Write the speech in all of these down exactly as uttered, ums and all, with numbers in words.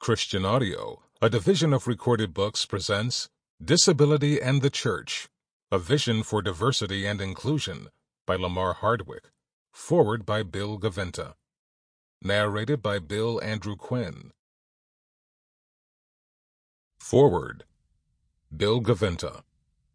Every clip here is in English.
Christian Audio, a division of Recorded Books, presents Disability and the Church, A Vision for Diversity and Inclusion by Lamar Hardwick, foreword by Bill Gaventa. Narrated by Bill Andrew Quinn. Foreword. Bill Gaventa.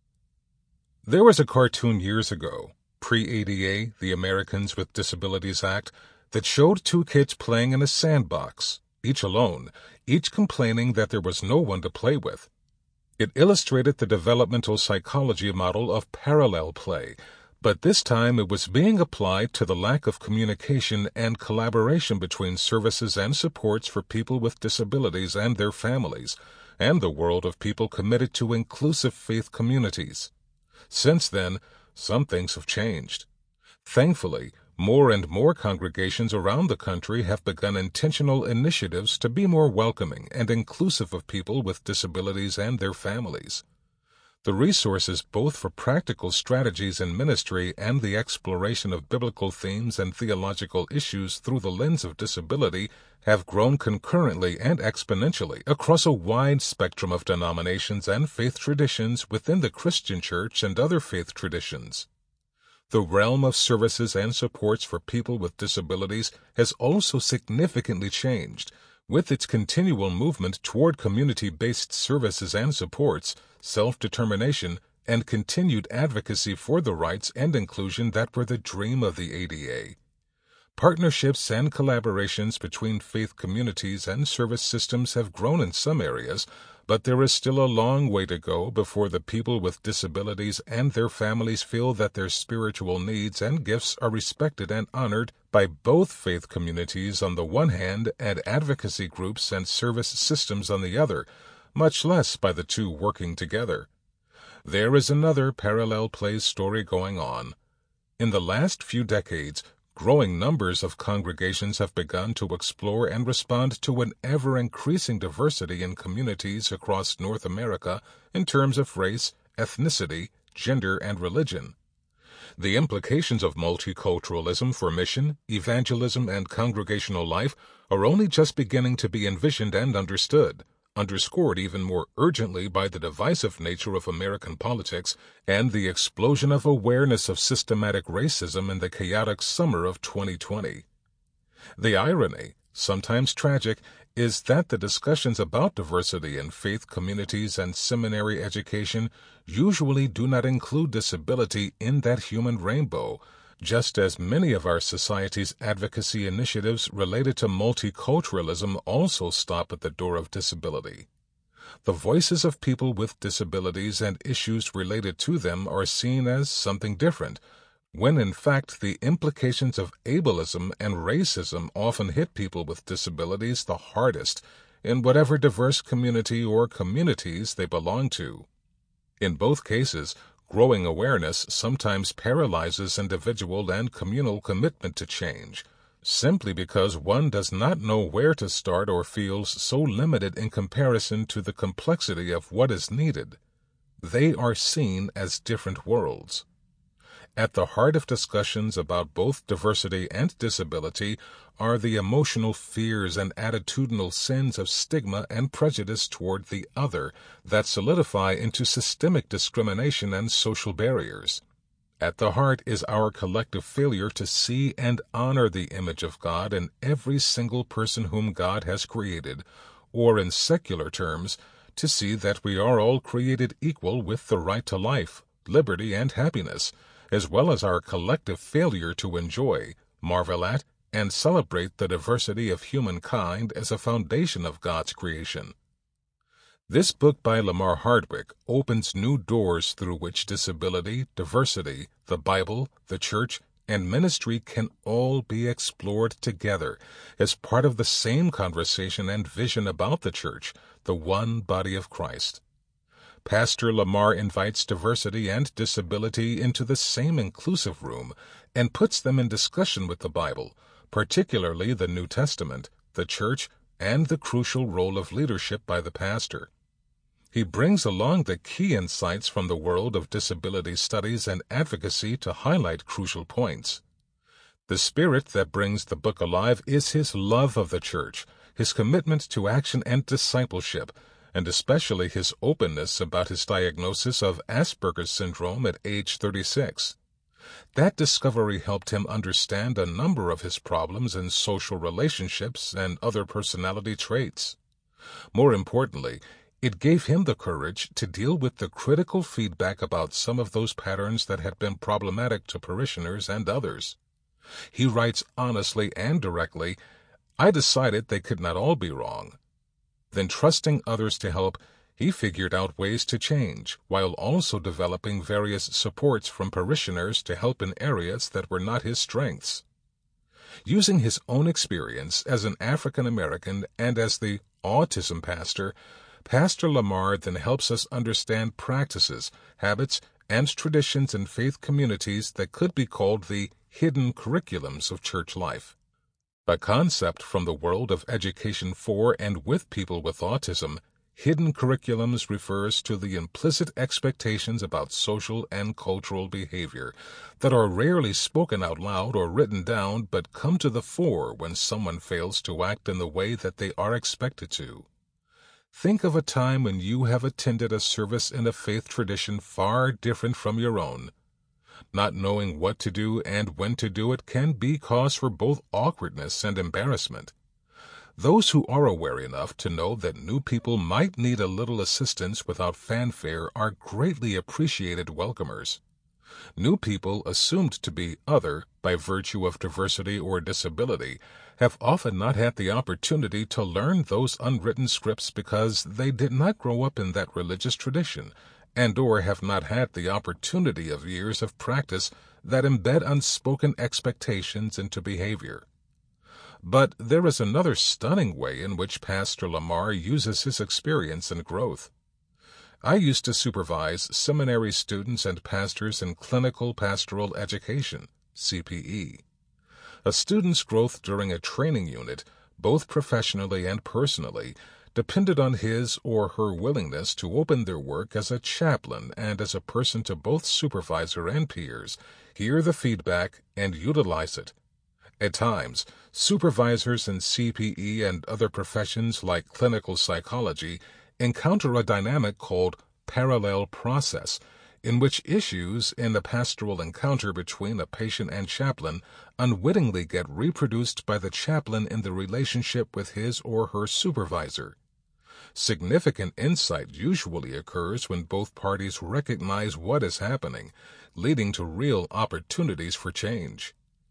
There was a cartoon years ago, pre-A D A, the Americans with Disabilities Act, that showed two kids playing in a sandbox, each alone, each complaining that there was no one to play with. It illustrated the developmental psychology model of parallel play, but this time it was being applied to the lack of communication and collaboration between services and supports for people with disabilities and their families, and the world of people committed to inclusive faith communities. Since then, some things have changed. Thankfully, more and more congregations around the country have begun intentional initiatives to be more welcoming and inclusive of people with disabilities and their families. The resources both for practical strategies in ministry and the exploration of biblical themes and theological issues through the lens of disability have grown concurrently and exponentially across a wide spectrum of denominations and faith traditions within the Christian church and other faith traditions. The realm of services and supports for people with disabilities has also significantly changed, with its continual movement toward community-based services and supports, self-determination, and continued advocacy for the rights and inclusion that were the dream of the A D A. Partnerships and collaborations between faith communities and service systems have grown in some areas, but there is still a long way to go before the people with disabilities and their families feel that their spiritual needs and gifts are respected and honored by both faith communities on the one hand and advocacy groups and service systems on the other, much less by the two working together. There is another parallel play story going on. In the last few decades, growing numbers of congregations have begun to explore and respond to an ever-increasing diversity in communities across North America in terms of race, ethnicity, gender, and religion. The implications of multiculturalism for mission, evangelism, and congregational life are only just beginning to be envisioned and understood, underscored even more urgently by the divisive nature of American politics and the explosion of awareness of systematic racism in the chaotic summer of twenty twenty. The irony, sometimes tragic, is that the discussions about diversity in faith communities and seminary education usually do not include disability in that human rainbow, just as many of our society's advocacy initiatives related to multiculturalism also stop at the door of disability. The voices of people with disabilities and issues related to them are seen as something different, when in fact the implications of ableism and racism often hit people with disabilities the hardest in whatever diverse community or communities they belong to. In both cases, growing awareness sometimes paralyzes individual and communal commitment to change, simply because one does not know where to start or feels so limited in comparison to the complexity of what is needed. They are seen as different worlds. At the heart of discussions about both diversity and disability are the emotional fears and attitudinal sins of stigma and prejudice toward the other that solidify into systemic discrimination and social barriers. At the heart is our collective failure to see and honor the image of God in every single person whom God has created, or in secular terms, to see that we are all created equal with the right to life, liberty, and happiness, as well as our collective failure to enjoy, marvel at, and celebrate the diversity of humankind as a foundation of God's creation. This book by Lamar Hardwick opens new doors through which disability, diversity, the Bible, the church, and ministry can all be explored together as part of the same conversation and vision about the church, the one body of Christ. Pastor Lamar invites diversity and disability into the same inclusive room and puts them in discussion with the Bible, particularly the New Testament, the church, and the crucial role of leadership by the pastor. He brings along the key insights from the world of disability studies and advocacy to highlight crucial points. The spirit that brings the book alive is his love of the church, his commitment to action and discipleship, and especially his openness about his diagnosis of Asperger's syndrome at age thirty-six. That discovery helped him understand a number of his problems in social relationships and other personality traits. More importantly, it gave him the courage to deal with the critical feedback about some of those patterns that had been problematic to parishioners and others. He writes honestly and directly, "I decided they could not all be wrong." Then, trusting others to help, he figured out ways to change, while also developing various supports from parishioners to help in areas that were not his strengths. Using his own experience as an African American and as the autism pastor, Pastor Lamar then helps us understand practices, habits, and traditions in faith communities that could be called the hidden curriculums of church life. A concept from the world of education for and with people with autism, hidden curriculums refers to the implicit expectations about social and cultural behavior that are rarely spoken out loud or written down but come to the fore when someone fails to act in the way that they are expected to. Think of a time when you have attended a service in a faith tradition far different from your own. Not knowing what to do and when to do it can be cause for both awkwardness and embarrassment. Those who are aware enough to know that new people might need a little assistance without fanfare are greatly appreciated welcomers. New people assumed to be other by virtue of diversity or disability have often not had the opportunity to learn those unwritten scripts because they did not grow up in that religious tradition and or have not had the opportunity of years of practice that embed unspoken expectations into behavior. But there is another stunning way in which Pastor Lamar uses his experience and growth. I used to supervise seminary students and pastors in clinical pastoral education, C P E. A student's growth during a training unit, both professionally and personally, depended on his or her willingness to open their work as a chaplain and as a person to both supervisor and peers, hear the feedback, and utilize it. At times, supervisors in C P E and other professions like clinical psychology encounter a dynamic called parallel process, in which issues in the pastoral encounter between a patient and chaplain unwittingly get reproduced by the chaplain in the relationship with his or her supervisor. Significant insight usually occurs when both parties recognize what is happening, leading to real opportunities for change.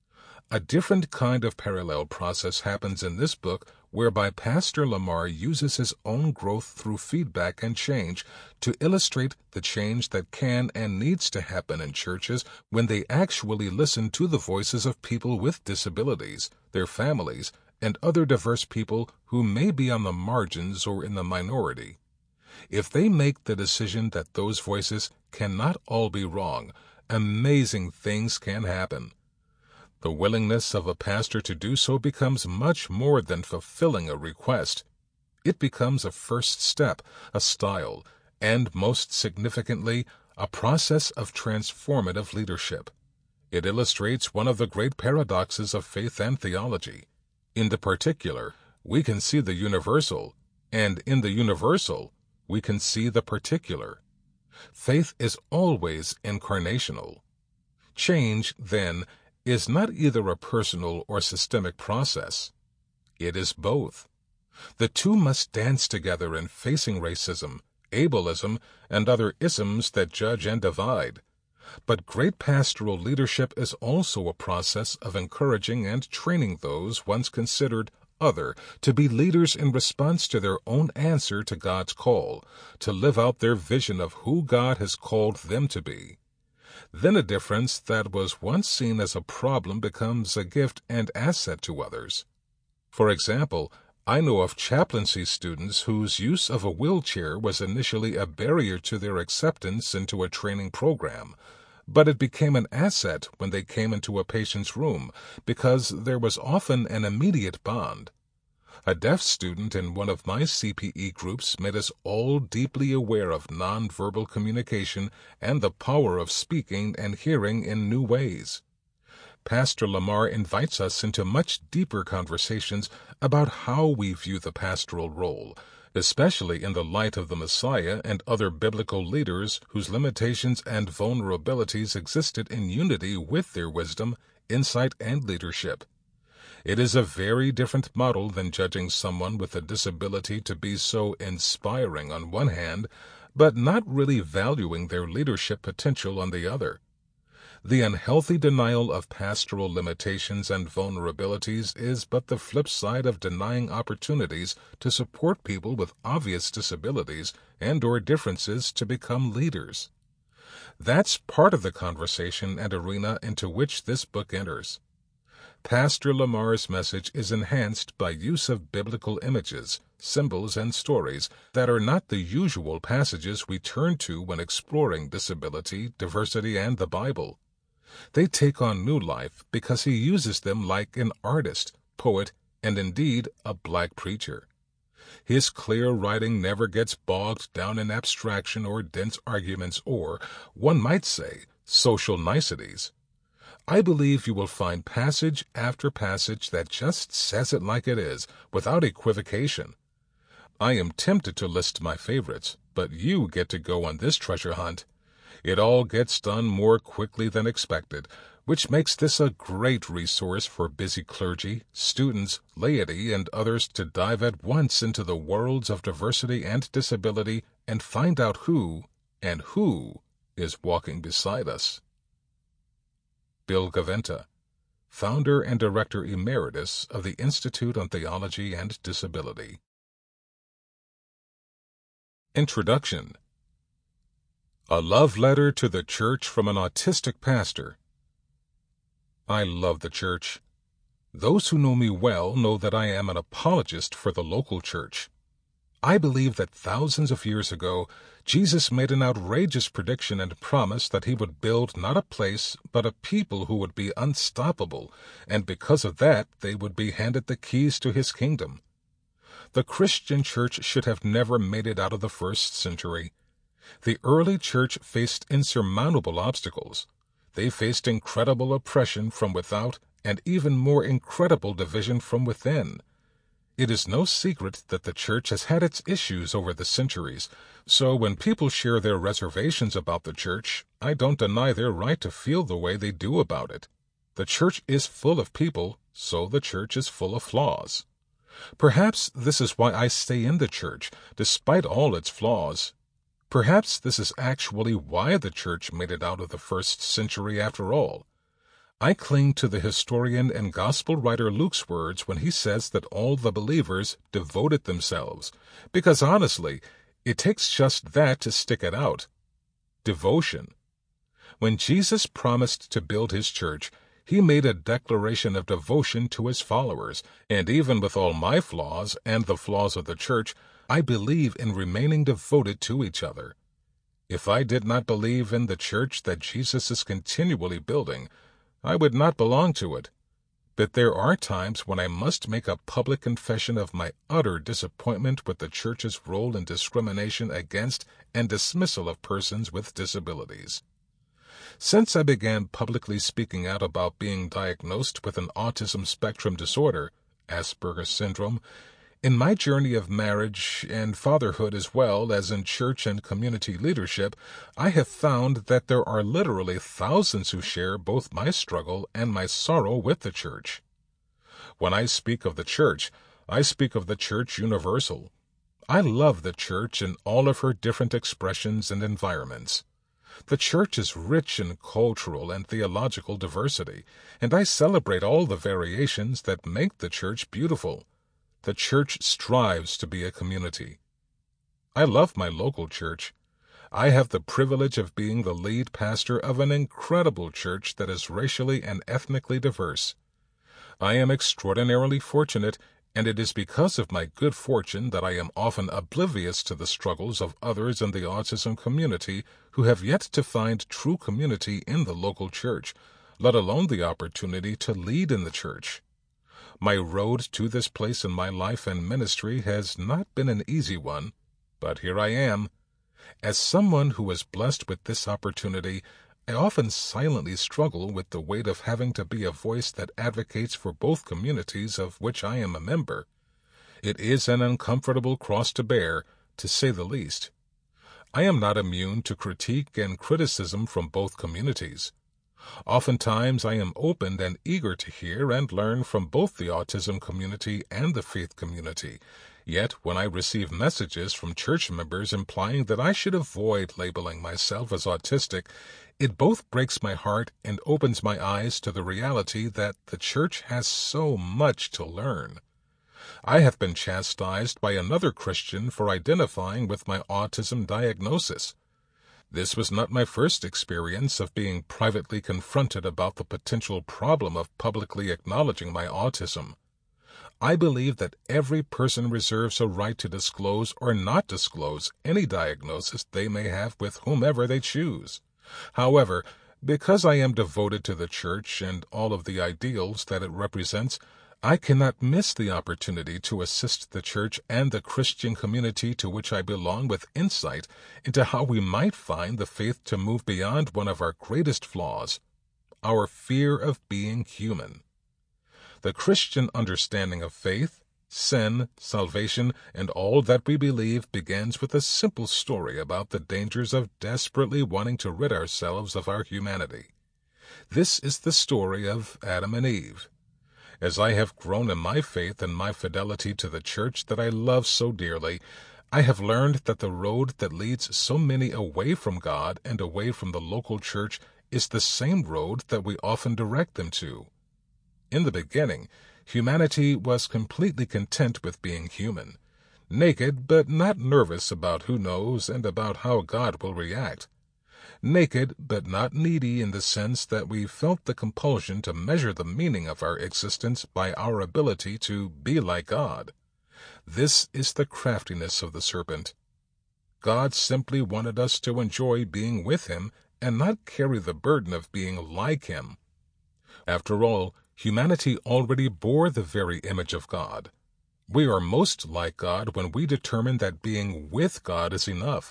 A different kind of parallel process happens in this book, whereby Pastor Lamar uses his own growth through feedback and change to illustrate the change that can and needs to happen in churches when they actually listen to the voices of people with disabilities, their families, and other diverse people who may be on the margins or in the minority. If they make the decision that those voices cannot all be wrong, amazing things can happen. The willingness of a pastor to do so becomes much more than fulfilling a request. It becomes a first step, a style, and, most significantly, a process of transformative leadership. It illustrates one of the great paradoxes of faith and theology. In the particular, we can see the universal, and in the universal, we can see the particular. Faith is always incarnational. Change, then, is not either a personal or systemic process. It is both. The two must dance together in facing racism, ableism, and other isms that judge and divide. But great pastoral leadership is also a process of encouraging and training those once considered other to be leaders in response to their own answer to God's call, to live out their vision of who God has called them to be. Then a difference that was once seen as a problem becomes a gift and asset to others. For example, I know of chaplaincy students whose use of a wheelchair was initially a barrier to their acceptance into a training program, but it became an asset when they came into a patient's room because there was often an immediate bond. A deaf student in one of my C P E groups made us all deeply aware of nonverbal communication and the power of speaking and hearing in new ways. Pastor Lamar invites us into much deeper conversations about how we view the pastoral role, especially in the light of the Messiah and other biblical leaders whose limitations and vulnerabilities existed in unity with their wisdom, insight, and leadership. It is a very different model than judging someone with a disability to be so inspiring on one hand, but not really valuing their leadership potential on the other. The unhealthy denial of pastoral limitations and vulnerabilities is but the flip side of denying opportunities to support people with obvious disabilities and or differences to become leaders. That's part of the conversation and arena into which this book enters. Pastor Lamar's message is enhanced by use of biblical images, symbols, and stories that are not the usual passages we turn to when exploring disability, diversity, and the Bible. They take on new life because he uses them like an artist, poet, and indeed a black preacher. His clear writing never gets bogged down in abstraction or dense arguments or, one might say, social niceties. I believe you will find passage after passage that just says it like it is, without equivocation. I am tempted to list my favorites, but you get to go on this treasure hunt. It all gets done more quickly than expected, which makes this a great resource for busy clergy, students, laity, and others to dive at once into the worlds of diversity and disability and find out who and who is walking beside us. Bill Gaventa, founder and director emeritus of the Institute on Theology and Disability. Introduction. A love letter to the church from an autistic pastor. I love the church. Those who know me well know that I am an apologist for the local church. I believe that thousands of years ago, Jesus made an outrageous prediction and promise that he would build not a place, but a people who would be unstoppable, and because of that, they would be handed the keys to his kingdom. The Christian church should have never made it out of the first century. The early church faced insurmountable obstacles. They faced incredible oppression from without and even more incredible division from within. It is no secret that the church has had its issues over the centuries, so when people share their reservations about the church, I don't deny their right to feel the way they do about it. The church is full of people, so the church is full of flaws. Perhaps this is why I stay in the church, despite all its flaws. Perhaps this is actually why the church made it out of the first century after all. I cling to the historian and gospel writer Luke's words when he says that all the believers devoted themselves, because honestly, it takes just that to stick it out. Devotion. When Jesus promised to build his church, he made a declaration of devotion to his followers, and even with all my flaws and the flaws of the church, I believe in remaining devoted to each other. If I did not believe in the church that Jesus is continually building, I would not belong to it. But there are times when I must make a public confession of my utter disappointment with the church's role in discrimination against and dismissal of persons with disabilities. Since I began publicly speaking out about being diagnosed with an autism spectrum disorder, Asperger's syndrome, in my journey of marriage and fatherhood as well as in church and community leadership, I have found that there are literally thousands who share both my struggle and my sorrow with the church. When I speak of the church, I speak of the church universal. I love the church in all of her different expressions and environments. The church is rich in cultural and theological diversity, and I celebrate all the variations that make the church beautiful. The church strives to be a community. I love my local church. I have the privilege of being the lead pastor of an incredible church that is racially and ethnically diverse. I am extraordinarily fortunate, and it is because of my good fortune that I am often oblivious to the struggles of others in the autism community who have yet to find true community in the local church, let alone the opportunity to lead in the church. My road to this place in my life and ministry has not been an easy one, but here I am. As someone who is blessed with this opportunity, I often silently struggle with the weight of having to be a voice that advocates for both communities of which I am a member. It is an uncomfortable cross to bear, to say the least. I am not immune to critique and criticism from both communities. Oftentimes I am open and eager to hear and learn from both the autism community and the faith community. Yet when I receive messages from church members implying that I should avoid labeling myself as autistic, it both breaks my heart and opens my eyes to the reality that the church has so much to learn. I have been chastised by another Christian for identifying with my autism diagnosis. This was not my first experience of being privately confronted about the potential problem of publicly acknowledging my autism. I believe that every person reserves a right to disclose or not disclose any diagnosis they may have with whomever they choose. However, because I am devoted to the church and all of the ideals that it represents, I cannot miss the opportunity to assist the church and the Christian community to which I belong with insight into how we might find the faith to move beyond one of our greatest flaws, our fear of being human. The Christian understanding of faith, sin, salvation, and all that we believe begins with a simple story about the dangers of desperately wanting to rid ourselves of our humanity. This is the story of Adam and Eve. As I have grown in my faith and my fidelity to the church that I love so dearly, I have learned that the road that leads so many away from God and away from the local church is the same road that we often direct them to. In the beginning, humanity was completely content with being human, naked but not nervous about who knows and about how God will react. Naked but not needy in the sense that we felt the compulsion to measure the meaning of our existence by our ability to be like God. This is the craftiness of the serpent. God simply wanted us to enjoy being with Him and not carry the burden of being like Him. After all, humanity already bore the very image of God. We are most like God when we determine that being with God is enough.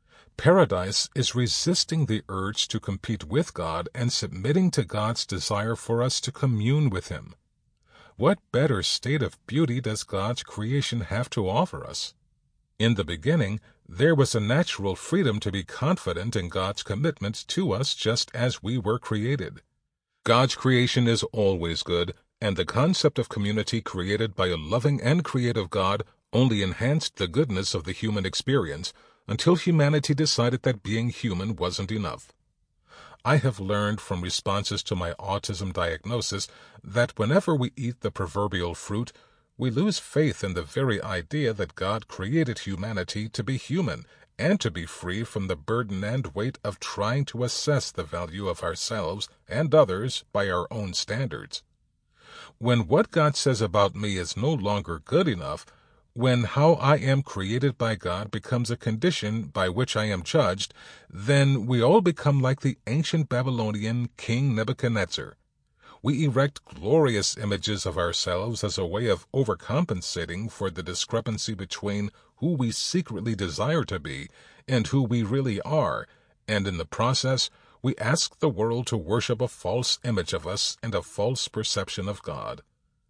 Paradise is resisting the urge to compete with God and submitting to God's desire for us to commune with Him. What better state of beauty does God's creation have to offer us? In the beginning, there was a natural freedom to be confident in God's commitment to us just as we were created. God's creation is always good, and the concept of community created by a loving and creative God only enhanced the goodness of the human experience until humanity decided that being human wasn't enough. I have learned from responses to my autism diagnosis that whenever we eat the proverbial fruit, we lose faith in the very idea that God created humanity to be human and to be free from the burden and weight of trying to assess the value of ourselves and others by our own standards. When what God says about me is no longer good enough, when how I am created by God becomes a condition by which I am judged, then we all become like the ancient Babylonian King Nebuchadnezzar. We erect glorious images of ourselves as a way of overcompensating for the discrepancy between who we secretly desire to be and who we really are, and in the process, we ask the world to worship a false image of us and a false perception of God.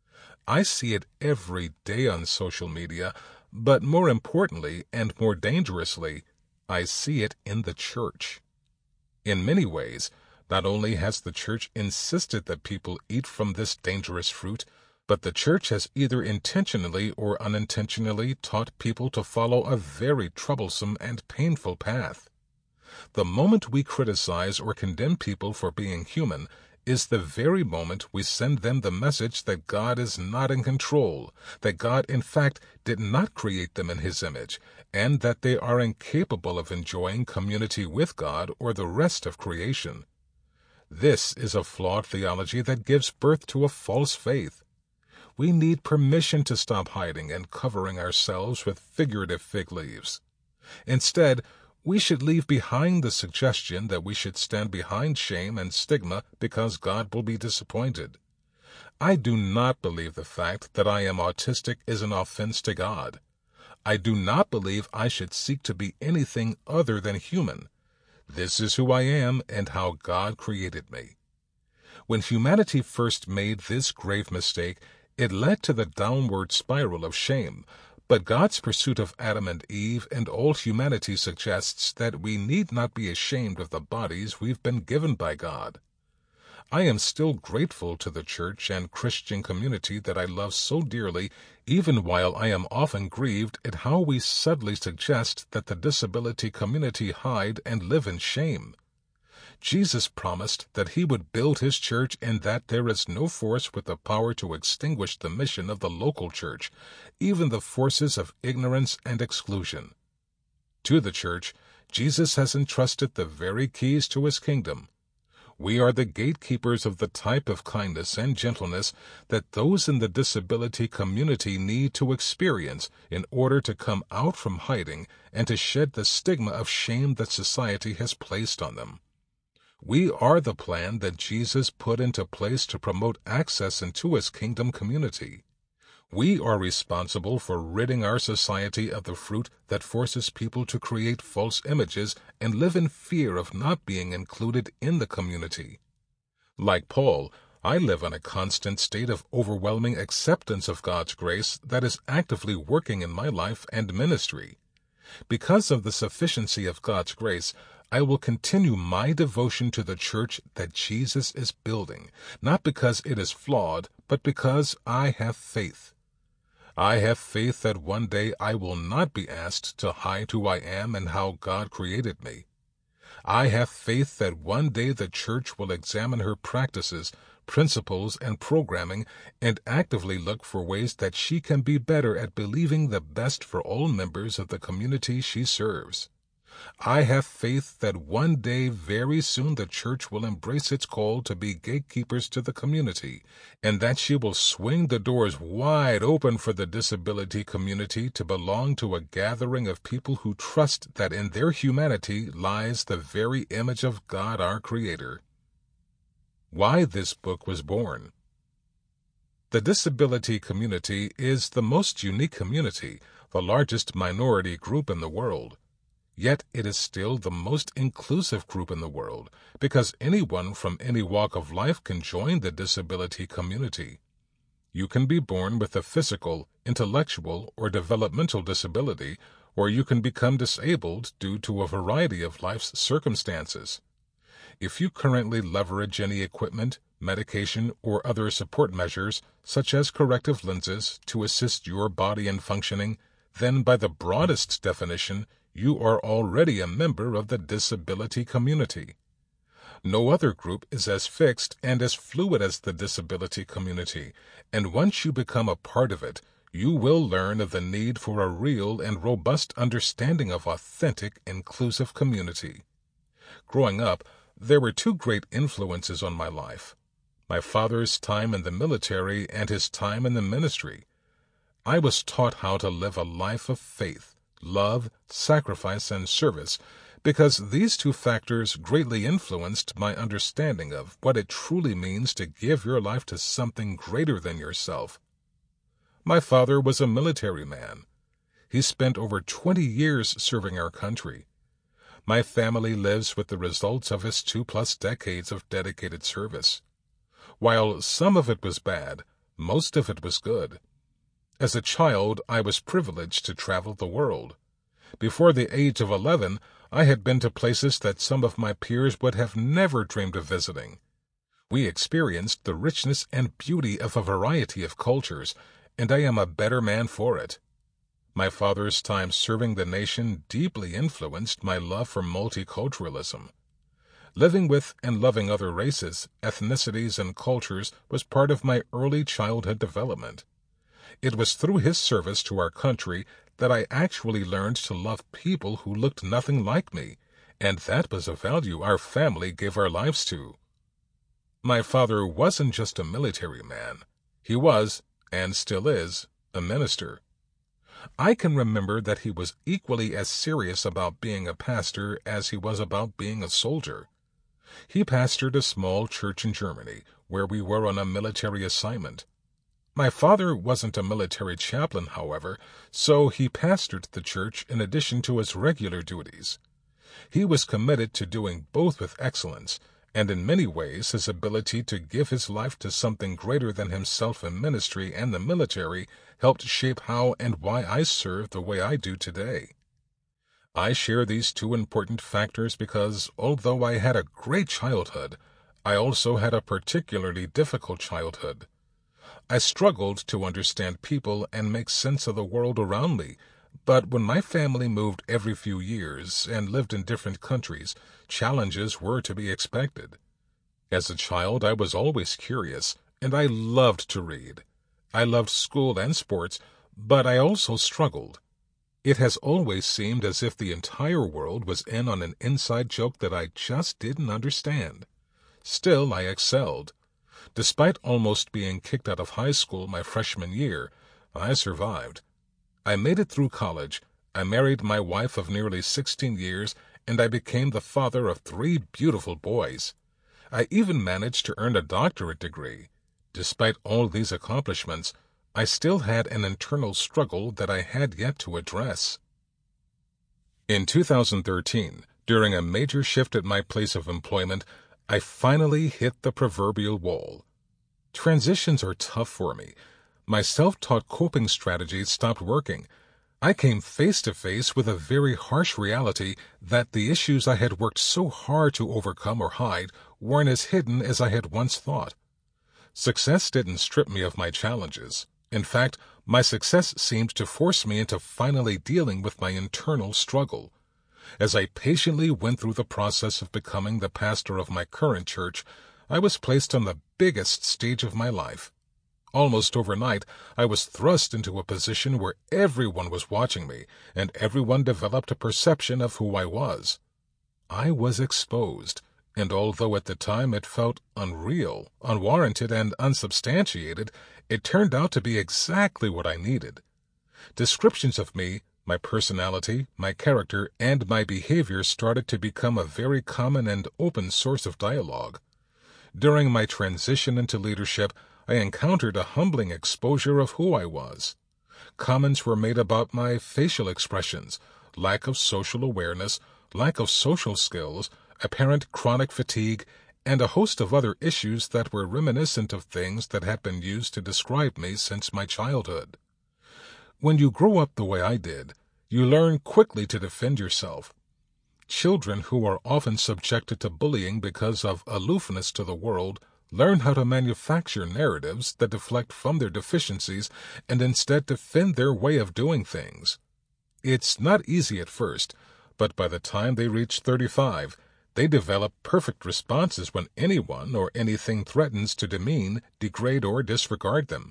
I see it every day on social media, but more importantly and more dangerously, I see it in the church. In many ways, not only has the church insisted that people eat from this dangerous fruit, but the church has either intentionally or unintentionally taught people to follow a very troublesome and painful path. The moment we criticize or condemn people for being human is the very moment we send them the message that God is not in control, that God, in fact, did not create them in His image, and that they are incapable of enjoying community with God or the rest of creation. This is a flawed theology that gives birth to a false faith. We need permission to stop hiding and covering ourselves with figurative fig leaves. Instead, we should leave behind the suggestion that we should stand behind shame and stigma because God will be disappointed. I do not believe the fact that I am autistic is an offense to God. I do not believe I should seek to be anything other than human. This is who I am and how God created me. When humanity first made this grave mistake, it led to the downward spiral of shame. But God's pursuit of Adam and Eve and all humanity suggests that we need not be ashamed of the bodies we've been given by God. I am still grateful to the church and Christian community that I love so dearly, even while I am often grieved at how we subtly suggest that the disability community hide and live in shame. Jesus promised that he would build his church and that there is no force with the power to extinguish the mission of the local church, even the forces of ignorance and exclusion. To the church, Jesus has entrusted the very keys to his kingdom. We are the gatekeepers of the type of kindness and gentleness that those in the disability community need to experience in order to come out from hiding and to shed the stigma of shame that society has placed on them. We are the plan that Jesus put into place to promote access into his kingdom community. We are responsible for ridding our society of the fruit that forces people to create false images and live in fear of not being included in the community. Like Paul, I live in a constant state of overwhelming acceptance of God's grace that is actively working in my life and ministry. Because of the sufficiency of God's grace, I will continue my devotion to the church that Jesus is building, not because it is flawed, but because I have faith. I have faith that one day I will not be asked to hide who I am and how God created me. I have faith that one day the church will examine her practices, principles, and programming and actively look for ways that she can be better at believing the best for all members of the community she serves. I have faith that one day very soon the church will embrace its call to be gatekeepers to the community, and that she will swing the doors wide open for the disability community to belong to a gathering of people who trust that in their humanity lies the very image of God our Creator. Why this book was born. The disability community is the most unique community, the largest minority group in the world. Yet it is still the most inclusive group in the world, because anyone from any walk of life can join the disability community. You can be born with a physical, intellectual, or developmental disability, or you can become disabled due to a variety of life's circumstances. If you currently leverage any equipment, medication, or other support measures, such as corrective lenses, to assist your body in functioning, then by the broadest definition, you are already a member of the disability community. No other group is as fixed and as fluid as the disability community, and once you become a part of it, you will learn of the need for a real and robust understanding of authentic, inclusive community. Growing up, there were two great influences on my life: my father's time in the military and his time in the ministry. I was taught how to live a life of faith, love, sacrifice, and service, because these two factors greatly influenced my understanding of what it truly means to give your life to something greater than yourself. My father was a military man. He spent over twenty years serving our country. My family lives with the results of his two-plus decades of dedicated service. While some of it was bad, most of it was good. As a child, I was privileged to travel the world. Before the age of eleven, I had been to places that some of my peers would have never dreamed of visiting. We experienced the richness and beauty of a variety of cultures, and I am a better man for it. My father's time serving the nation deeply influenced my love for multiculturalism. Living with and loving other races, ethnicities, and cultures was part of my early childhood development. It was through his service to our country that I actually learned to love people who looked nothing like me, and that was a value our family gave our lives to. My father wasn't just a military man. He was, and still is, a minister. I can remember that he was equally as serious about being a pastor as he was about being a soldier. He pastored a small church in Germany, where we were on a military assignment. My father wasn't a military chaplain, however, so he pastored the church in addition to his regular duties. He was committed to doing both with excellence, and in many ways his ability to give his life to something greater than himself in ministry and the military helped shape how and why I serve the way I do today. I share these two important factors because, although I had a great childhood, I also had a particularly difficult childhood. I struggled to understand people and make sense of the world around me, but when my family moved every few years and lived in different countries, challenges were to be expected. As a child, I was always curious, and I loved to read. I loved school and sports, but I also struggled. It has always seemed as if the entire world was in on an inside joke that I just didn't understand. Still, I excelled. Despite almost being kicked out of high school my freshman year, I survived. I made it through college, I married my wife of nearly sixteen years, and I became the father of three beautiful boys. I even managed to earn a doctorate degree. Despite all these accomplishments, I still had an internal struggle that I had yet to address. In two thousand thirteen, during a major shift at my place of employment, I finally hit the proverbial wall. Transitions are tough for me. My self-taught coping strategies stopped working. I came face to face with a very harsh reality that the issues I had worked so hard to overcome or hide weren't as hidden as I had once thought. Success didn't strip me of my challenges. In fact, my success seemed to force me into finally dealing with my internal struggle. As I patiently went through the process of becoming the pastor of my current church, I was placed on the biggest stage of my life. Almost overnight, I was thrust into a position where everyone was watching me, and everyone developed a perception of who I was. I was exposed, and although at the time it felt unreal, unwarranted, and unsubstantiated, it turned out to be exactly what I needed. Descriptions of me, my personality, my character, and my behavior started to become a very common and open source of dialogue. During my transition into leadership, I encountered a humbling exposure of who I was. Comments were made about my facial expressions, lack of social awareness, lack of social skills, apparent chronic fatigue, and a host of other issues that were reminiscent of things that had been used to describe me since my childhood. When you grow up the way I did, you learn quickly to defend yourself. Children who are often subjected to bullying because of aloofness to the world learn how to manufacture narratives that deflect from their deficiencies and instead defend their way of doing things. It's not easy at first, but by the time they reach thirty-five, they develop perfect responses when anyone or anything threatens to demean, degrade, or disregard them.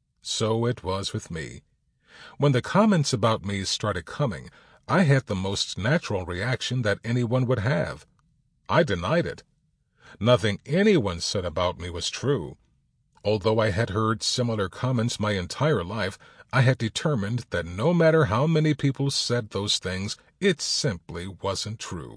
So it was with me. When the comments about me started coming, I had the most natural reaction that anyone would have. I denied it. Nothing anyone said about me was true. Although I had heard similar comments my entire life, I had determined that no matter how many people said those things, it simply wasn't true.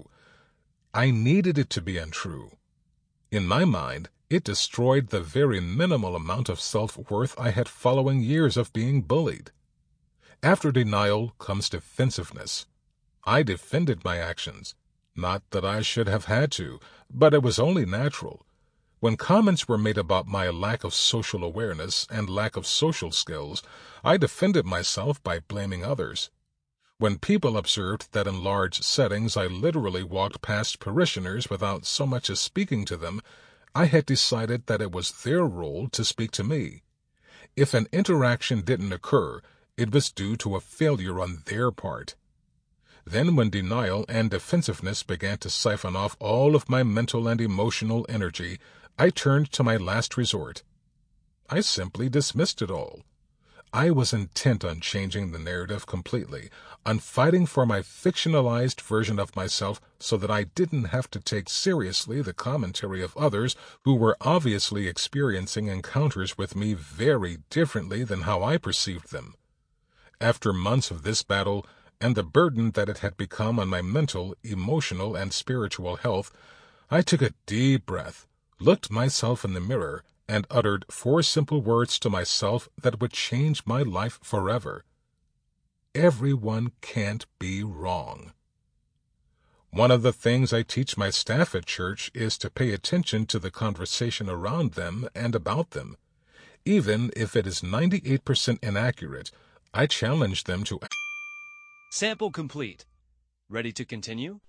I needed it to be untrue. In my mind, it destroyed the very minimal amount of self-worth I had following years of being bullied. After denial comes defensiveness. I defended my actions. Not that I should have had to, but it was only natural. When comments were made about my lack of social awareness and lack of social skills, I defended myself by blaming others. When people observed that in large settings I literally walked past parishioners without so much as speaking to them, I had decided that it was their role to speak to me. If an interaction didn't occur, it was due to a failure on their part. Then when denial and defensiveness began to siphon off all of my mental and emotional energy, I turned to my last resort. I simply dismissed it all. I was intent on changing the narrative completely, on fighting for my fictionalized version of myself so that I didn't have to take seriously the commentary of others who were obviously experiencing encounters with me very differently than how I perceived them. After months of this battle, and the burden that it had become on my mental, emotional, and spiritual health, I took a deep breath, looked myself in the mirror, and uttered four simple words to myself that would change my life forever. Everyone can't be wrong. One of the things I teach my staff at church is to pay attention to the conversation around them and about them. Even if it is ninety-eight percent inaccurate, I challenge them to... Sample complete. Ready to continue?